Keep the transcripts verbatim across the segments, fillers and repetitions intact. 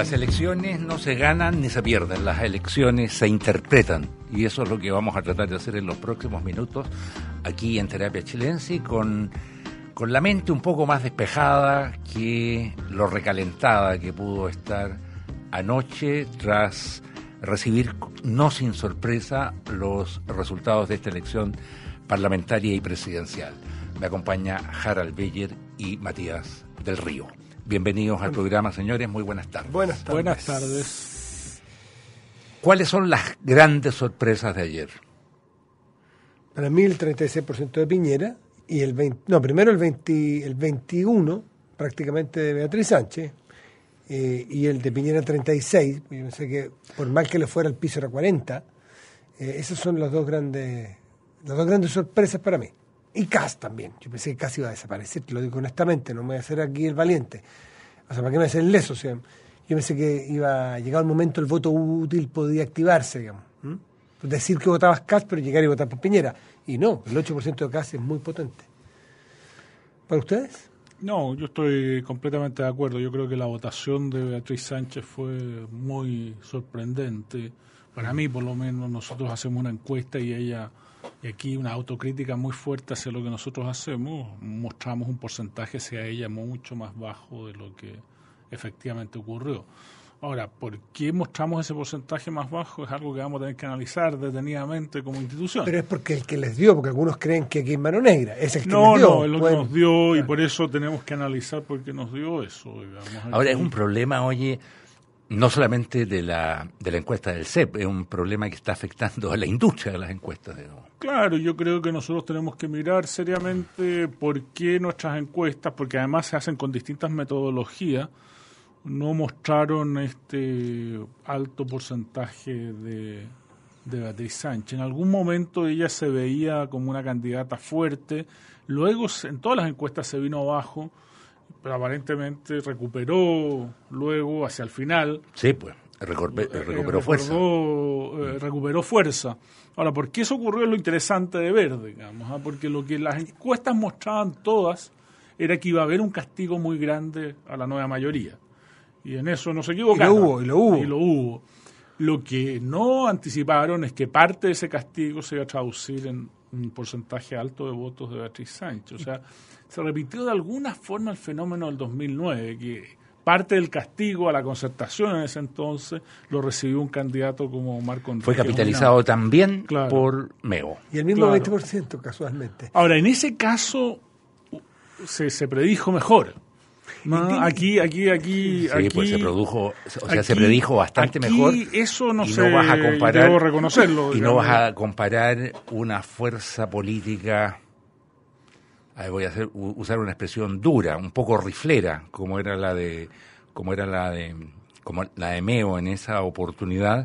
Las elecciones no se ganan ni se pierden, las elecciones se interpretan. Y eso es lo que vamos a tratar de hacer en los próximos minutos aquí en Terapia Chilense, con, con la mente un poco más despejada que lo recalentada que pudo estar anoche tras recibir, no sin sorpresa, los resultados de esta elección parlamentaria y presidencial. Me acompaña Harald Beyer y Matías del Río. Bienvenidos al programa, señores. Muy buenas tardes. Buenas tardes. Buenas tardes. ¿Cuáles son las grandes sorpresas de ayer? Para mí el treinta y seis por ciento de Piñera y el veinte, no, primero el veinte, el veintiuno prácticamente de Beatriz Sánchez eh, y el de Piñera treinta y seis. Yo pensé que por mal que le fuera el piso era cuarenta. Eh, esas son las dos grandes, las dos grandes sorpresas para mí. Y Kast también. Yo pensé que Kast iba a desaparecer, te lo digo honestamente, no me voy a hacer aquí el valiente. O sea, ¿para qué me hacer el leso? O sea, yo pensé que iba a llegar el momento, el voto útil podía activarse, digamos. ¿Mm? Decir que votabas Kast, pero llegar y votar por Piñera. Y no, el ocho por ciento de Kast es muy potente. ¿Para ustedes? No, yo estoy completamente de acuerdo. Yo creo que la votación de Beatriz Sánchez fue muy sorprendente. Para mí, por lo menos, nosotros hacemos una encuesta y ella... Y aquí una autocrítica muy fuerte hacia lo que nosotros hacemos, mostramos un porcentaje hacia ella mucho más bajo de lo que efectivamente ocurrió. Ahora, ¿por qué mostramos ese porcentaje más bajo? Es algo que vamos a tener que analizar detenidamente como institución. Pero es porque el que les dio, porque algunos creen que aquí hay mano negra, es el que no, les dio. No, es lo bueno, que nos dio claro. Y por eso tenemos que analizar por qué nos dio eso. Digamos. Ahora aquí... es un problema, oye... No solamente de la de la encuesta del C E P, es un problema que está afectando a la industria de las encuestas. Digamos. Claro, yo creo que nosotros tenemos que mirar seriamente por qué nuestras encuestas, porque además se hacen con distintas metodologías, no mostraron este alto porcentaje de, de Beatriz Sánchez. En algún momento ella se veía como una candidata fuerte, luego en todas las encuestas se vino abajo, pero aparentemente recuperó luego hacia el final. Sí, pues, recuperó, recuperó eh, fuerza. Eh, recuperó fuerza. Ahora, ¿por qué eso ocurrió? Es lo interesante de ver, digamos, ¿eh? Porque lo que las encuestas mostraban todas era que iba a haber un castigo muy grande a la nueva mayoría. Y en eso no se equivocaron. Y lo hubo, y lo hubo. Y lo hubo. Lo que no anticiparon es que parte de ese castigo se iba a traducir en un porcentaje alto de votos de Beatriz Sánchez. O sea, se repitió de alguna forma el fenómeno del dos mil nueve, que parte del castigo a la concertación en ese entonces lo recibió un candidato como Marco Enríquez. Fue capitalizado Unidad. también claro. por Meo. Y el mismo claro. veinte por ciento casualmente. Ahora, en ese caso se, se predijo mejor. No, aquí, aquí, aquí, sí, aquí, pues se produjo, o sea, aquí, se predijo bastante aquí mejor. Eso no y sé, no vas a comparar, debo reconocerlo. Y digamos. No vas a comparar una fuerza política, ahí voy a hacer, usar una expresión dura, un poco riflera, como era la de, como era la de, como la de Meo en esa oportunidad,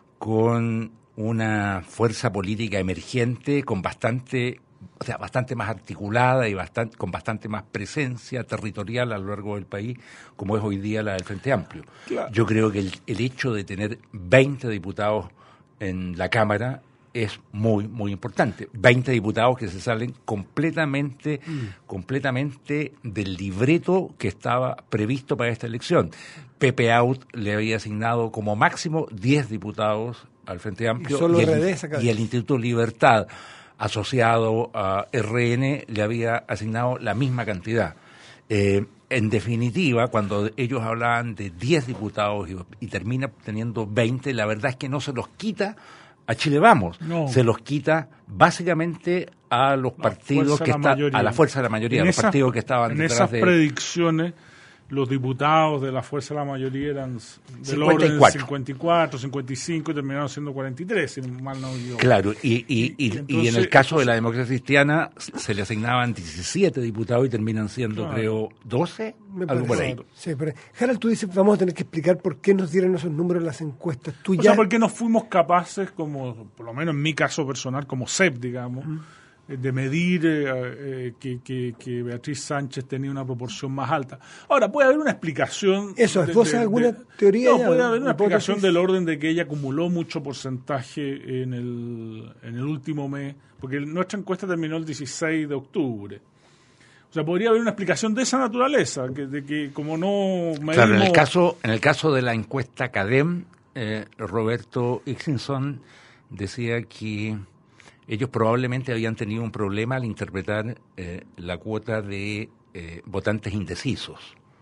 con una fuerza política emergente con bastante o sea, bastante más articulada y bastante, con bastante más presencia territorial a lo largo del país, como es hoy día la del Frente Amplio. Claro. Yo creo que el, el hecho de tener veinte diputados en la Cámara es muy, muy importante. veinte diputados que se salen completamente, mm. completamente del libreto que estaba previsto para esta elección. Pepe Out le había asignado como máximo diez diputados al Frente Amplio y, y, el, y el Instituto Libertad, asociado a R N, le había asignado la misma cantidad. Eh, en definitiva, cuando ellos hablaban de diez diputados y, y termina teniendo veinte, la verdad es que no se los quita a Chile Vamos, no. se los quita básicamente a los la partidos que están, a la fuerza de la mayoría, a los esas, partidos que estaban en detrás esas de... predicciones. Los diputados de la fuerza de la mayoría eran del orden de cincuenta y cuatro, cincuenta y cinco y terminaron siendo cuarenta y tres, si mal no yo. Claro, y, y, y, y, entonces, y en el caso de la democracia cristiana se le asignaban diecisiete diputados y terminan siendo, claro. creo, doce, algo por ahí. Sí, pero Harald, tú dices, vamos a tener que explicar por qué nos dieron esos números en las encuestas. ¿Tú o ya... sea, porque no fuimos capaces, como por lo menos en mi caso personal, como C E P, digamos, uh-huh. de medir eh, eh, que, que, que Beatriz Sánchez tenía una proporción más alta. Ahora, puede haber una explicación... Eso, ¿vos sabés alguna de, teoría? No, puede haber una explicación del orden de que ella acumuló mucho porcentaje en el, en el último mes, porque nuestra encuesta terminó el dieciséis de octubre. O O sea, podría haber una explicación de esa naturaleza, que, de que como no medimos... Claro, en el caso, en el caso de la encuesta CADEM, eh, Roberto Ixinson decía que ellos probablemente habían tenido un problema al interpretar eh, la cuota de eh, votantes indecisos.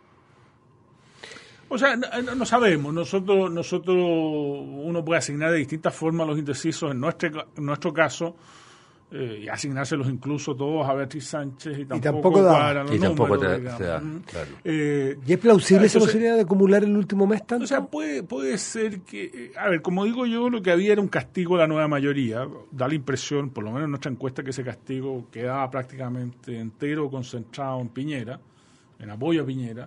O sea, no, no sabemos. Nosotros, nosotros, uno puede asignar de distintas formas a los indecisos. En nuestro, en nuestro caso, eh, y asignárselos incluso todos a Beatriz Sánchez y tampoco, y tampoco da. los y tampoco números, te, te da, mm. claro. Eh, ¿Y es plausible entonces, esa posibilidad de acumular el último mes tanto? O sea, puede, puede ser que... A ver, como digo yo, lo que había era un castigo a la nueva mayoría. Da la impresión, por lo menos en nuestra encuesta, que ese castigo quedaba prácticamente entero concentrado en Piñera, en apoyo a Piñera.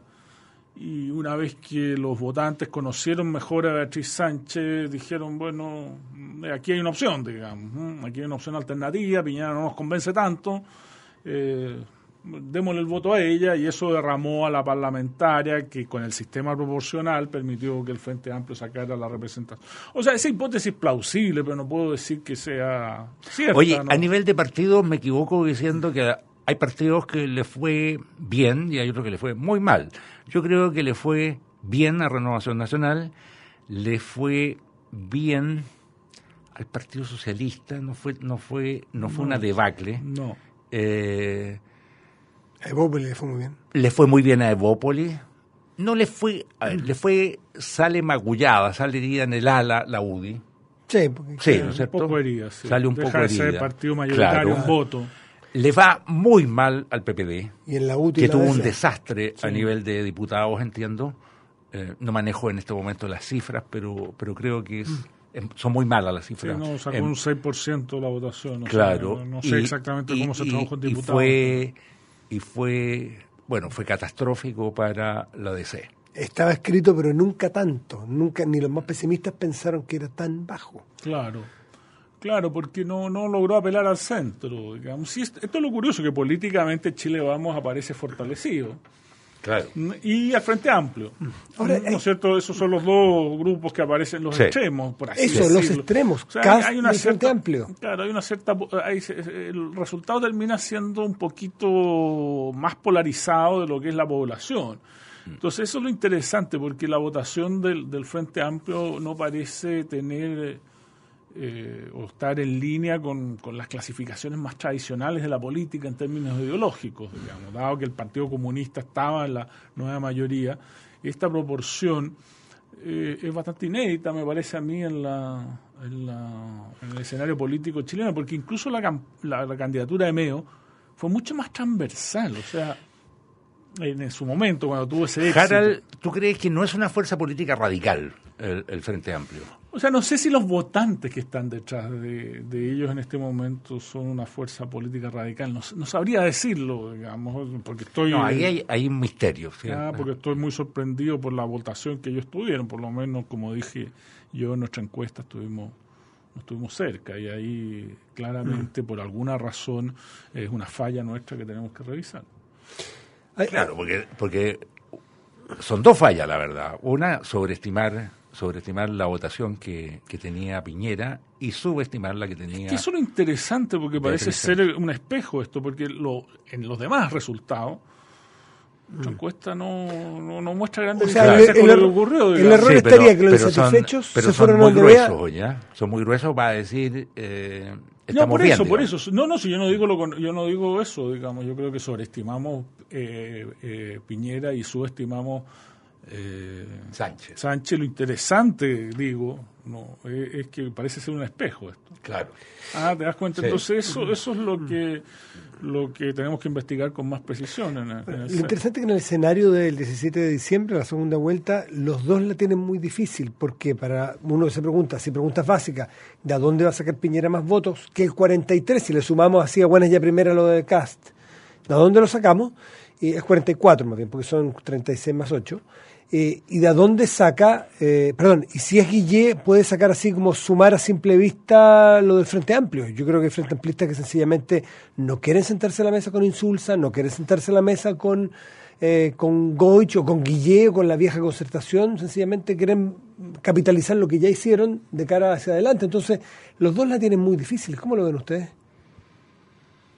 Y una vez que los votantes conocieron mejor a Beatriz Sánchez, dijeron, bueno, aquí hay una opción, digamos, aquí hay una opción alternativa, Piñera no nos convence tanto, eh, démosle el voto a ella, y eso derramó a la parlamentaria, que con el sistema proporcional permitió que el Frente Amplio sacara la representación. O sea, esa hipótesis es plausible, pero no puedo decir que sea cierta. Oye, ¿no? A nivel de partidos me equivoco diciendo que hay partidos que le fue bien y hay otros que le fue muy mal. Yo creo que le fue bien a Renovación Nacional, le fue bien al Partido Socialista, no fue no fue no fue no, una debacle. No. Eh, a Evópolis le fue muy bien. Le fue muy bien a Evópolis. No le fue, a ver, le fue, sale magullada, sale herida en el ala la U D I. Sí, porque, sí, claro, ¿no es cierto? Un poco herida, sí. Sale un Deja poco de herida. ser partido mayoritario, Claro. un voto. Le va muy mal al P P D, y en la U T I que la tuvo D un C. desastre Sí. a nivel de diputados, entiendo. Eh, no manejo en este momento las cifras, pero pero creo que es, es- son muy malas las Sí, cifras. no, sacó Em, un seis por ciento de la votación. O claro. sea, no, no sé y- exactamente y- cómo se y- trabajó en y diputados. fue y fue bueno, fue catastrófico para la D C. Estaba escrito, pero nunca tanto. Nunca, ni los más pesimistas pensaron que era tan bajo. Claro, claro, porque no, no logró apelar al centro. Digamos. Sí, esto es lo curioso, que políticamente Chile Vamos aparece fortalecido. Claro. Y al Frente Amplio. Ahora, ¿No hay- es cierto? Esos son los dos grupos que aparecen los Sí. extremos, por así Eso, decirlo. los extremos, O sea, Kast hay una y Frente cierta, Amplio. Claro, hay una cierta... hay- el resultado termina siendo un poquito más polarizado de lo que es la población. Entonces eso es lo interesante, porque la votación del, del Frente Amplio no parece tener eh, o estar en línea con, con las clasificaciones más tradicionales de la política en términos ideológicos, digamos, dado que el Partido Comunista estaba en la nueva mayoría. Esta proporción eh, es bastante inédita, me parece a mí, en, la, en, la, en el escenario político chileno, porque incluso la, cam- la, la candidatura de Meo fue mucho más transversal, o sea, en, en su momento, cuando tuvo ese éxito. Harald, ¿tú crees que no es una fuerza política radical el, el Frente Amplio? O sea, no sé si los votantes que están detrás de, de ellos en este momento son una fuerza política radical. No, no sabría decirlo, digamos, porque estoy... No, ahí hay, hay un misterio. ¿sí? Ah, porque estoy muy sorprendido por la votación que ellos tuvieron. Por lo menos, como dije yo, en nuestra encuesta estuvimos, no estuvimos cerca. Y ahí, claramente, por alguna razón, es una falla nuestra que tenemos que revisar. Ay, Claro, porque, porque son dos fallas, la verdad. Una, sobreestimar sobreestimar la votación que, que tenía Piñera y subestimar la que tenía... Que eso es lo interesante, porque parece Beatriz ser un espejo esto, porque lo, en los demás resultados, la encuesta no, no, no muestra grandes O sea, diferencias el- con el lo que error- ocurrió. el digamos. error estaría que los son- insatisfechos pero se son fueron muy al D B A. gruesos, ¿ya? Son muy gruesos para decir... Eh, No, estamos por bien, eso, por digamos. eso. No, no, si yo no digo lo con- yo no digo eso, digamos, yo creo que sobreestimamos eh, eh, Piñera y subestimamos eh, Sánchez. Sánchez. Lo interesante, digo, no, eh, es que parece ser un espejo esto. Claro. Ah, ¿te das cuenta? Sí. Entonces eso eso es lo que lo que tenemos que investigar con más precisión. En, el- en el Lo C E P. interesante es que en el escenario del diecisiete de diciembre, la segunda vuelta, los dos la tienen muy difícil, porque para uno se pregunta, si preguntas básicas, ¿de dónde va a sacar Piñera más votos? Que el cuarenta y tres, si le sumamos así a buenas ya primera lo de Kast. ¿De dónde lo sacamos? Y es cuarenta y cuatro más bien, porque son treinta y seis más ocho. Eh, ¿Y de dónde saca, eh, perdón, y si es Guillé, puede sacar así como sumar a simple vista lo del Frente Amplio? Yo creo que hay Frente Amplistas que sencillamente no quieren sentarse a la mesa con Insulza, no quieren sentarse a la mesa con, eh, con Goich o con Guillé o con la vieja concertación, sencillamente quieren capitalizar lo que ya hicieron de cara hacia adelante. Entonces, los dos la tienen muy difícil. ¿Cómo lo ven ustedes?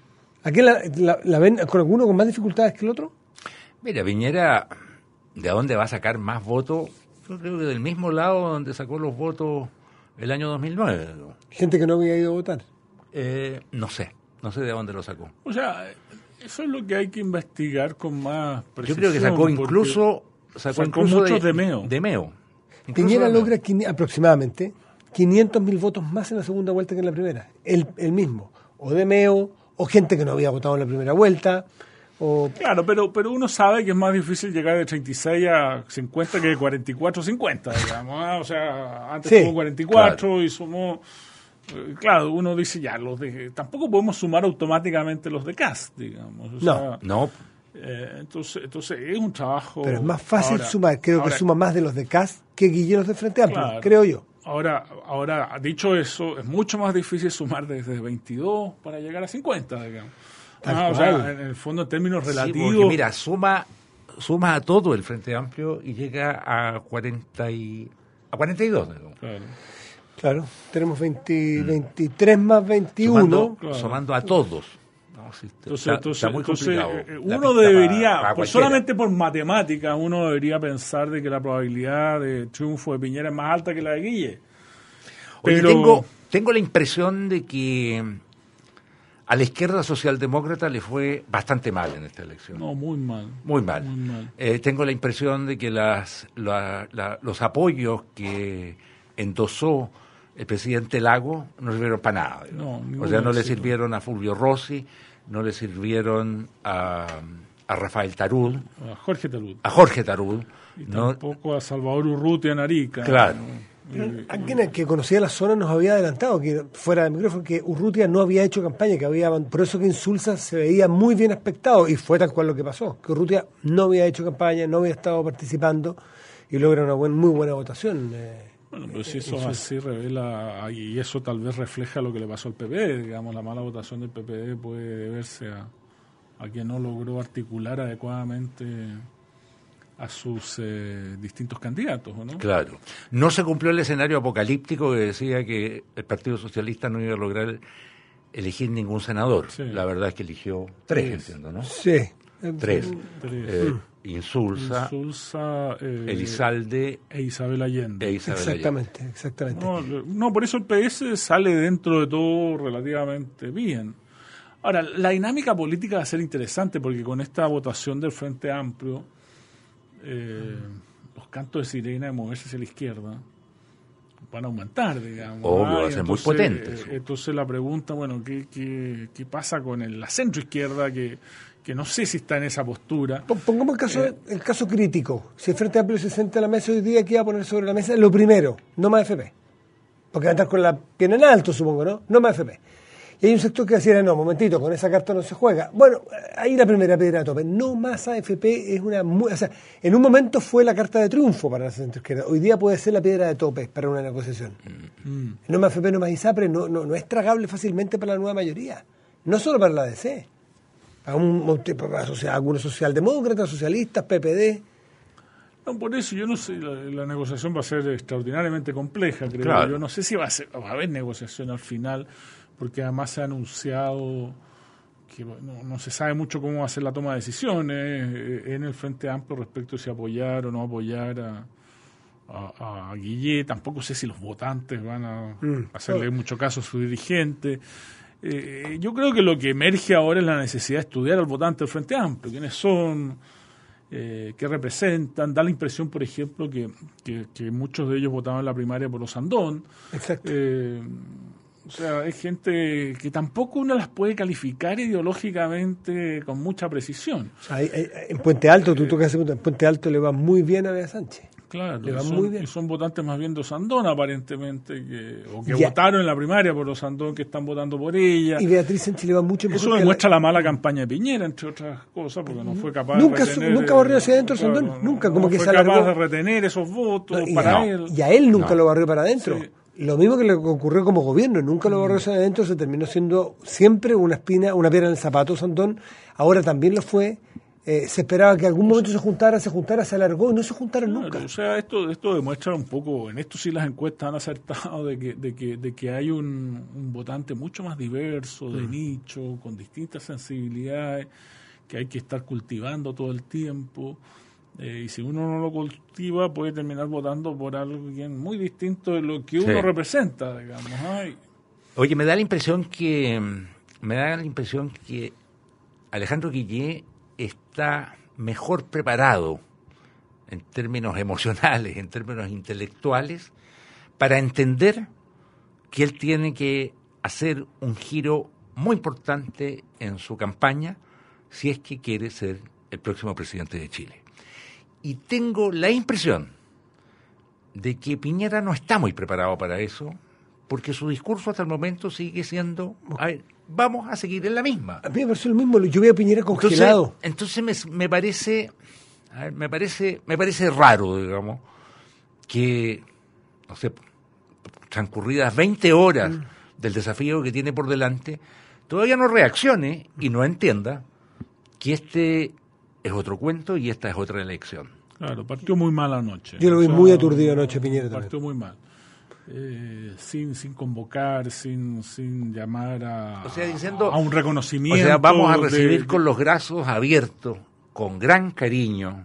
¿A qué la, la, la ven con alguno con más dificultades que el otro? Mira, Piñera, ¿de dónde va a sacar más votos? Yo creo que del mismo lado donde sacó los votos el año dos mil nueve. ¿No? Gente que no había ido a votar. Eh, no sé, no sé de dónde lo sacó. O sea, eso es lo que hay que investigar con más precisión. Yo creo que sacó incluso, sacó sacó incluso muchos de, de Meo. De Meo. Piñera de logra quini- aproximadamente quinientos mil votos más en la segunda vuelta que en la primera. El, el mismo. O de Meo, o gente que no había votado en la primera vuelta. O... Claro, pero pero uno sabe que es más difícil llegar de treinta y seis a cincuenta que de cuarenta y cuatro a cincuenta, digamos. ¿eh? O sea, antes Sí, tuvo cuarenta y cuatro claro. y sumó... eh, Claro, uno dice ya, los de tampoco podemos sumar automáticamente los de Cast, digamos. O No. sea, No, eh, entonces, entonces es un trabajo... Pero es más fácil ahora- sumar. Creo ahora- que suma más de los de C A S que Guilleros de Frente Amplio, Claro. creo yo. Ahora, ahora, dicho eso, es mucho más difícil sumar desde veintidós para llegar a cincuenta, digamos. Tal Ah, o cual. sea, en el fondo, en términos sí, relativos... porque mira, suma, suma a todo el Frente Amplio y llega a cuarenta y, a cuarenta y dos. ¿No? Claro. Claro, tenemos veinte, veintitrés más veintiuno. Sumando, claro. sumando a todos. No, sí, está, Entonces, está- entonces, está muy entonces, complicado. eh, la uno pista debería, para- para por, cualquiera. solamente por matemáticas, uno debería pensar de que la probabilidad de triunfo de Piñera es más alta que la de Guille. Oye, Pero- tengo, tengo la impresión de que a la izquierda socialdemócrata le fue bastante mal en esta elección. No, muy mal. Muy mal. Muy mal. Eh, tengo la impresión de que las, la- la- los apoyos que endosó el presidente Lago no sirvieron para nada. No, o ningún sea, no le éxito. sirvieron a Fulvio Rossi, no le sirvieron a, a Rafael Tarud, A Jorge Talud. a Jorge Tarud. Y ¿no? tampoco a Salvador Urrutia en Arica. Claro. Pero alguien que conocía la zona nos había adelantado, que fuera del micrófono, que Urrutia no había hecho campaña, que había por eso que Insulza se veía muy bien aspectado, y fue tal cual lo que pasó, que Urrutia no había hecho campaña, no había estado participando, y logra una buen, muy buena votación. Eh, Bueno, pero si eh, eso Insulza. así revela, y eso tal vez refleja lo que le pasó al P P D, digamos, la mala votación del P P D puede deberse a, a que no logró articular adecuadamente a sus eh, distintos candidatos, ¿o ¿no? Claro. No se cumplió el escenario apocalíptico que decía que el Partido Socialista no iba a lograr elegir ningún senador. Sí. La verdad es que eligió tres, Tres. entiendo, ¿no? Sí. Tres. Tres. Eh, Insulza, Insulza, eh, Elizalde e Isabel Allende. e Isabel Allende. Exactamente, exactamente. No, lo- no, por eso el P S sale dentro de todo relativamente bien. Ahora, la dinámica política va a ser interesante porque con esta votación del Frente Amplio, eh, los cantos de sirena de moverse hacia la izquierda van a aumentar, digamos. Obvio, Ah, va a y ser muy entonces, potente eh, eso. Entonces la pregunta, bueno, ¿qué, qué, qué pasa con el, la centroizquierda que, que no sé si está en esa postura? Pon- Pongamos el caso, Eh. el caso crítico. Si el Frente Amplio se sienta a la mesa hoy día, ¿qué va a poner sobre la mesa? Lo primero, no más F P. Porque va a estar con la pierna en alto, supongo, ¿no? No más F P. Y hay un sector que decía, no, momentito, con esa carta no se juega. Bueno, ahí la primera piedra de tope. No más A F P es una... Muy, o sea, en un momento fue la carta de triunfo para la centroizquierda. Hoy día puede ser la piedra de tope para una negociación. Mm. No más F P, no más ISAPRE, no, no, no es tragable fácilmente para la nueva mayoría. No solo para la D C. Para, un, para social- algunos socialdemócratas, socialistas, P P D. No, por eso yo no sé, la, la negociación va a ser extraordinariamente compleja, creo. Claro. Yo no sé si va a, ser, va a haber negociación al final, porque además se ha anunciado que no, no se sabe mucho cómo va a ser la toma de decisiones eh, en el Frente Amplio respecto a si apoyar o no apoyar a, a, a Guille. Tampoco sé si los votantes van a Mm. hacerle mucho caso a su dirigente. Eh, yo creo que lo que emerge ahora es la necesidad de estudiar al votante del Frente Amplio, quiénes son, eh, qué representan. Da la impresión, por ejemplo, que, que, que muchos de ellos votaban en la primaria por los Andón. Exacto. Eh, o sea, es gente que tampoco uno las puede calificar ideológicamente con mucha precisión. O sea, hay- hay- en Puente Alto, tú tocas ese punto, en Puente Alto le va muy bien a Bea Sánchez. Claro, Le va y son, muy bien. y son votantes más bien de Osandón, aparentemente, que, o que Ya. votaron en la primaria por Osandón, que están votando por ella. Y Beatriz Sánchez le va mucho mejor. Eso que demuestra la- la mala campaña de Piñera, entre otras cosas, porque no fue capaz Nunca de su- retener... nunca barrió hacia adentro Sandón, no, nunca, no como que fue se capaz alargó. de retener esos votos No, y, para a, él. y a él nunca No. lo barrió para adentro. Sí. Lo mismo que le ocurrió como gobierno, nunca lo barrió hacia adentro, se terminó siendo siempre una espina, una piedra en el zapato, Sandón. Ahora también lo fue eh, se esperaba que algún momento se juntara, se juntara, se alargó y no se juntaron claro, nunca. O sea, esto, esto demuestra un poco, en esto sí las encuestas han acertado de que, de que, de que hay un, un votante mucho más diverso, de mm. nicho, con distintas sensibilidades, que hay que estar cultivando todo el tiempo. Eh, y si uno no lo cultiva, puede terminar votando por alguien muy distinto de lo que uno sí. representa, digamos. Ay. Oye, me da la impresión que me da la impresión que Alejandro Guillé está mejor preparado en términos emocionales, en términos intelectuales, para entender que él tiene que hacer un giro muy importante en su campaña si es que quiere ser el próximo presidente de Chile. Y tengo la impresión de que Piñera no está muy preparado para eso, porque su discurso hasta el momento sigue siendo, a ver, vamos a seguir en la misma. A mí me pareció lo mismo, yo veo a Piñera congelado. Entonces, entonces me, me parece, a ver, me parece, me parece raro, digamos, que, no sé, transcurridas veinte horas mm. del desafío que tiene por delante, todavía no reaccione y no entienda que este es otro cuento y esta es otra elección. Claro, partió muy mal anoche. Yo lo vi o sea, muy aturdido anoche, Piñera. Partió también. muy mal. Eh, sin sin convocar, sin sin llamar a, o sea, diciendo, a un reconocimiento. O sea, vamos a recibir de, con los brazos abiertos, con gran cariño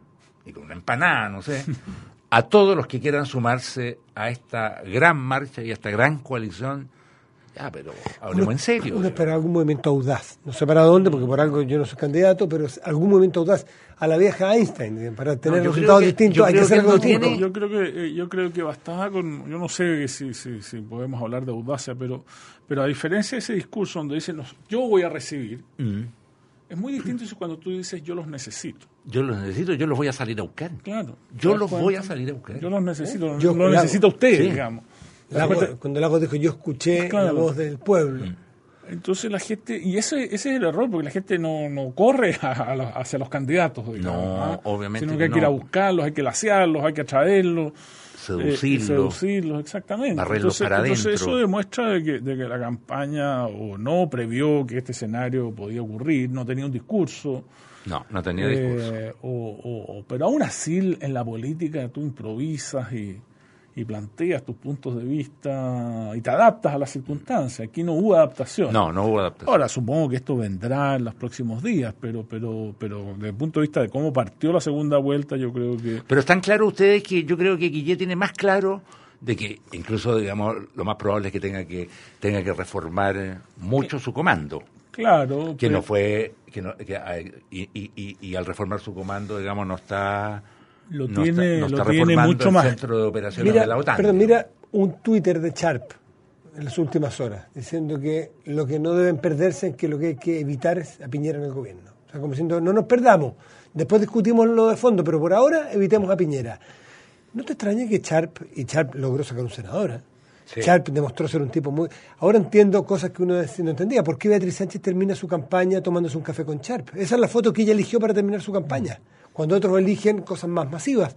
y con una empanada, no sé, a todos los que quieran sumarse a esta gran marcha y a esta gran coalición. Ya, pero hablemos uno, en serio. Uno espera algún movimiento audaz. No sé para dónde, porque por algo yo no soy candidato, pero algún movimiento audaz a la vieja Einstein, para tener no, resultados que, distintos hay que hacer algo distinto. Tiene... Yo creo que yo creo que bastaba con, yo no sé si, si, si podemos hablar de audacia, pero pero a diferencia de ese discurso donde dicen yo voy a recibir, mm. es muy distinto eso cuando tú dices yo los necesito. Yo los necesito, yo los voy a salir a buscar. Claro. Yo los voy a salir a buscar. Yo los necesito, ¿Eh? Yo los necesito a ustedes, sí. digamos. Lago, cuando Lago dijo yo escuché claro. la voz del pueblo. Entonces la gente, y ese, ese es el error, porque la gente no, no corre a, a los, hacia los candidatos, digamos, no, ¿ah? obviamente sino que hay que ir a buscarlos, hay que laciarlos, hay que atraerlos, seducirlos, eh, seducirlos exactamente. Barrerlos entonces, para entonces adentro. Eso demuestra de que, de que la campaña o no previó que este escenario podía ocurrir, no tenía un discurso. No, no tenía eh, discurso. O, o, pero aún así en la política tú improvisas y y planteas tus puntos de vista y te adaptas a las circunstancias. Aquí no hubo adaptación. No, no hubo adaptación. Ahora, supongo que esto vendrá en los próximos días, pero pero pero desde el punto de vista de cómo partió la segunda vuelta, yo creo que... Pero están claros ustedes que yo creo que Guillé tiene más claro de que incluso, digamos, lo más probable es que tenga que tenga que reformar mucho su comando. Claro. Que pero... no fue... que no que, y, y, y, y al reformar su comando, digamos, no está... Lo no tiene, está, no lo está tiene mucho el más. centro de operaciones mira, de la OTAN. Perdón, mira un Twitter de Sharp en las últimas horas, diciendo que lo que no deben perderse es que lo que hay que evitar es a Piñera en el gobierno. O sea, como diciendo, no nos perdamos, después discutimos lo de fondo, pero por ahora evitemos a Piñera. No te extrañe que Sharp, y Sharp logró sacar un senador, ¿eh? Sí. Sharp demostró ser un tipo muy... Ahora entiendo cosas que uno no entendía. ¿Por qué Beatriz Sánchez termina su campaña tomándose un café con Sharp? Esa es la foto que ella eligió para terminar su campaña. Cuando otros eligen cosas más masivas.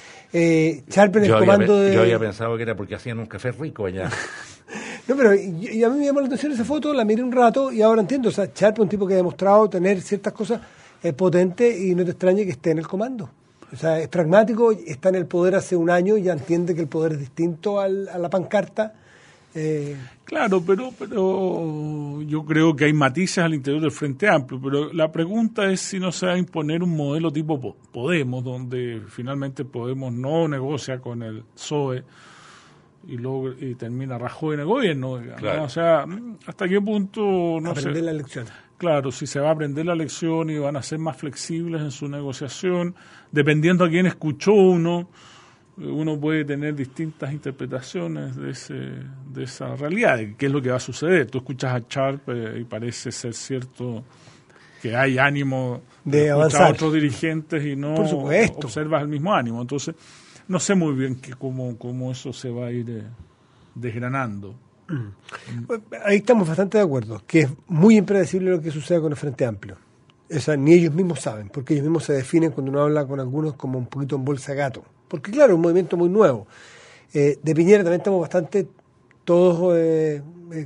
Eh, Sharp en el yo comando había, de... Yo había pensado que era porque hacían un café rico allá. No, pero y, y a mí me llamó la atención esa foto, la miré un rato y ahora entiendo. O sea, Sharp es un tipo que ha demostrado tener ciertas cosas eh, potentes y no te extrañe que esté en el comando. O sea, es pragmático, está en el poder hace un año y ya entiende que el poder es distinto al, a la pancarta. Eh... Claro, pero pero yo creo que hay matices al interior del Frente Amplio, pero la pregunta es si no se va a imponer un modelo tipo Podemos, donde finalmente Podemos no negocia con el P S O E y luego y termina Rajoy en el gobierno, digamos, claro. ¿no? O sea, hasta qué punto no aprender sé, la lección. Claro, si se va a aprender la lección y van a ser más flexibles en su negociación, dependiendo a quién escuchó uno. Uno puede tener distintas interpretaciones de ese de esa realidad, de qué es lo que va a suceder. Tú escuchas a Sharp eh, y parece ser cierto que hay ánimo de, de escuchar avanzar a otros dirigentes y no observas el mismo ánimo. Entonces, no sé muy bien que cómo, cómo eso se va a ir eh, desgranando. Mm. Ahí estamos bastante de acuerdo, que es muy impredecible lo que sucede con el Frente Amplio. O sea, ni ellos mismos saben, porque ellos mismos se definen cuando uno habla con algunos como un poquito en bolsa de gato. Porque claro, es un movimiento muy nuevo. Eh, de Piñera también estamos bastante todos eh, eh,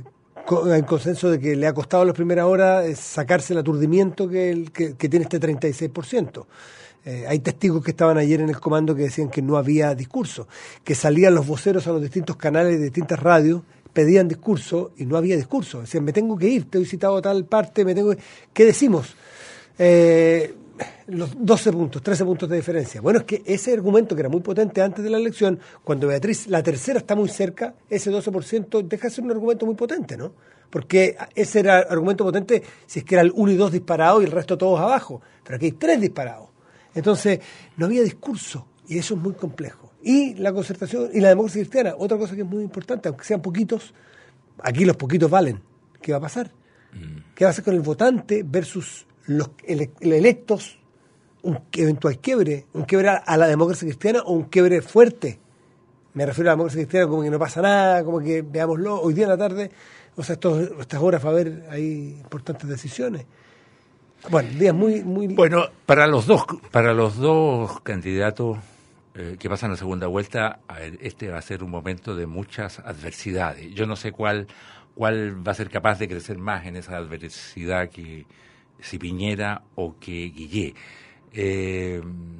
hay consenso de que le ha costado las primeras horas sacarse el aturdimiento que, el, que, que tiene este treinta y seis por ciento. Eh, hay testigos que estaban ayer en el comando que decían que no había discurso, que salían los voceros a los distintos canales de distintas radios, pedían discurso y no había discurso. Decían, me tengo que ir, te he citado a tal parte, me tengo que... ¿Qué decimos? Eh, los doce puntos, trece puntos de diferencia. Bueno, es que ese argumento que era muy potente antes de la elección, cuando Beatriz, la tercera está muy cerca, ese doce por ciento deja de ser un argumento muy potente, ¿no? Porque ese era argumento potente si es que era el uno y dos disparados y el resto todos abajo. Pero aquí hay tres disparados. Entonces, no había discurso, y eso es muy complejo. Y la concertación y la democracia cristiana, otra cosa que es muy importante, aunque sean poquitos, aquí los poquitos valen. ¿Qué va a pasar? Mm. ¿Qué va a hacer con el votante versus los ele- electos? Un eventual quiebre, un quiebre a la democracia cristiana o un quiebre fuerte. Me refiero a la democracia cristiana como que no pasa nada, como que veámoslo hoy día en la tarde, o sea, estos, estas horas va a haber ahí importantes decisiones. Bueno, días muy, muy... Bueno, para los dos, para los dos candidatos eh, que pasan a la segunda vuelta, a ver, este va a ser un momento de muchas adversidades. Yo no sé cuál, cuál va a ser capaz de crecer más en esa adversidad, que si Piñera o que Guillé. Eh,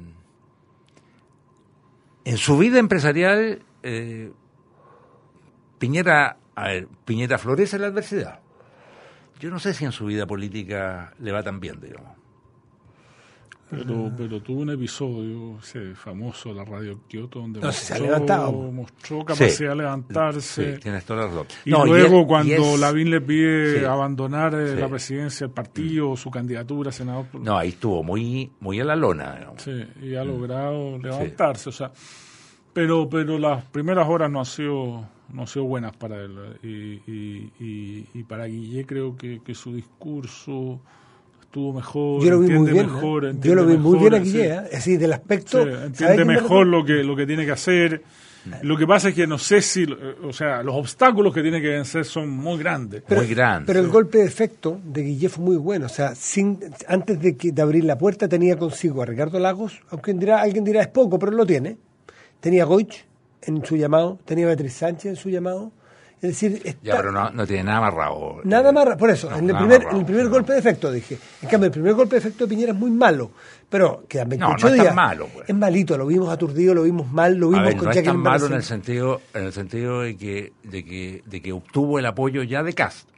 en su vida empresarial, eh, Piñera, a ver, Piñera florece en la adversidad. Yo no sé si en su vida política le va tan bien, digamos. Pero, pero tuvo un episodio ese famoso de la radio Kioto donde no, mostró, se ha levantado. mostró capacidad sí. de levantarse. Sí, tienes toda la razón. Y no, luego y es, cuando y es, Lavín le pide sí, abandonar eh, sí. la presidencia del partido, mm. su candidatura a senador. No, ahí estuvo muy muy a la lona, digamos. Sí, y ha logrado mm. levantarse. Sí. O sea, pero pero las primeras horas no han sido no han sido buenas para él. Y, y, y, y para Guillé creo que, que su discurso estuvo mejor, yo lo vi muy bien, mejor, ¿eh? Yo lo vi muy bien aquí, sí. ¿eh? Es decir, del aspecto... Sí, entiende mejor lo que, lo que tiene que hacer. Lo que pasa es que no sé si, o sea, los obstáculos que tiene que vencer son muy grandes. Pero, muy grandes. Pero el golpe de efecto de Guillé fue muy bueno. O sea, sin, antes de, que, de abrir la puerta tenía consigo a Ricardo Lagos, aunque dirá, alguien dirá es poco, pero él lo tiene. Tenía a Goich en su llamado, tenía a Beatriz Sánchez en su llamado. Es decir, está, ya, pero no, no tiene nada amarrado. Nada amarrado, por eso, no, en el primer, amarrado, en el primer no. golpe de efecto dije. En cambio, el primer golpe de efecto de Piñera es muy malo, pero quedan veintiocho no, no días. Es tan malo, pues. Es malito, lo vimos aturdido, lo vimos mal, lo vimos ver, con no Jacqueline es tan malo Barcel. en el sentido, en el sentido de que, de que, de que obtuvo el apoyo ya de Kast.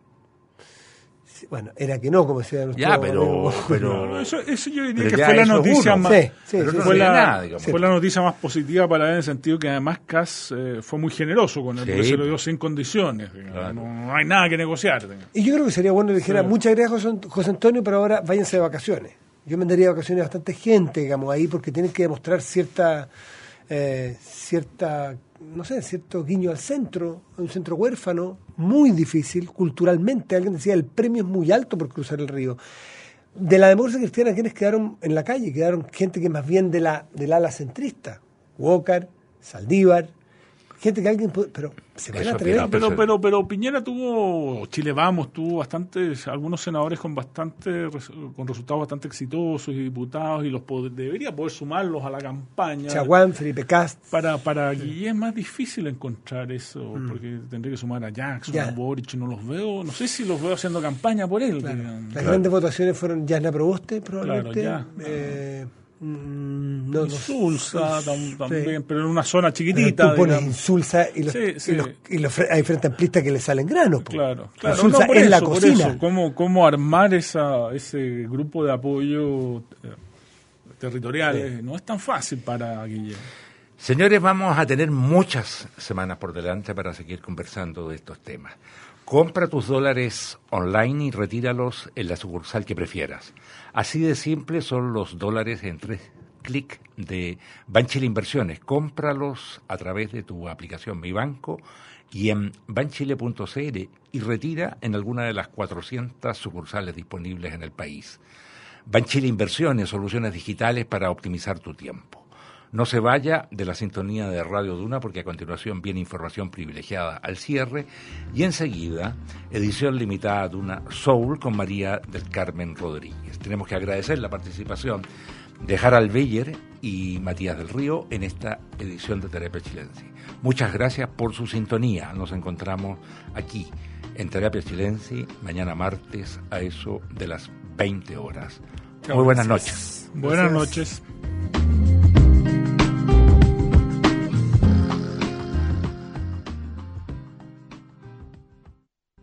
Bueno, era que no, como decía nuestro ya, pero, amigo. pero eso, eso yo diría que fue la noticia más sí, sí, sí, sí, fue, sí, la, nada, digamos. fue la noticia más positiva para él en el sentido que además Kast eh, fue muy generoso con él, sí, porque se lo dio sin condiciones, claro. no, no hay nada que negociar. Digamos. Y yo creo que sería bueno que dijera, sí. muchas gracias José, José Antonio, pero ahora váyanse de vacaciones. Yo mandaría de vacaciones a bastante gente, digamos, ahí, porque tienen que demostrar cierta eh, cierta no sé, cierto guiño al centro, un centro huérfano, muy difícil culturalmente. Alguien decía, el premio es muy alto por cruzar el río. De la democracia cristiana, ¿quiénes quedaron en la calle? Quedaron gente que más bien de la del ala centrista. Walker, Saldívar, gente que alguien puede, pero se van a atrever. Pero, pero, pero Piñera tuvo, Chile Vamos, tuvo bastantes, algunos senadores con bastante, con resultados bastante exitosos y diputados, y los pod- debería poder sumarlos a la campaña. Chaguán, Felipe Cast. Para, para sí. Guillén es más difícil encontrar eso, mm. porque tendría que sumar a Jackson, ya. a Boric, no los veo, no sé si los veo haciendo campaña por él. Claro. Las claro. grandes votaciones fueron Yasna Proboste, probablemente. Claro, ya. Eh, No, Insulza no, tam, también, sí. pero en una zona chiquitita. Pero tú pones digamos. Insulza y los, sí, sí. y los, y los hay frente amplistas que le salen granos. Po. Claro, claro. Insulza no, por en eso, la por cocina. Eso. ¿Cómo, cómo armar esa, ese grupo de apoyo eh, territorial? Sí. No es tan fácil para Guillermo. Señores, vamos a tener muchas semanas por delante para seguir conversando de estos temas. Compra tus dólares online y retíralos en la sucursal que prefieras. Así de simple son los dólares en tres clics de Banchile Inversiones. Cómpralos a través de tu aplicación Mi Banco y en banchile punto c l y retira en alguna de las cuatrocientas sucursales disponibles en el país. Banchile Inversiones, soluciones digitales para optimizar tu tiempo. No se vaya de la sintonía de Radio Duna, porque a continuación viene información privilegiada al cierre y enseguida edición limitada Duna Soul con María del Carmen Rodríguez. Tenemos que agradecer la participación de Harald Beyer y Matías del Río en esta edición de Terapia Chilense. Muchas gracias por su sintonía. Nos encontramos aquí en Terapia Chilensi, mañana martes a eso de las veinte horas. Chao, Muy buenas gracias. noches. Buenas Gracias. noches.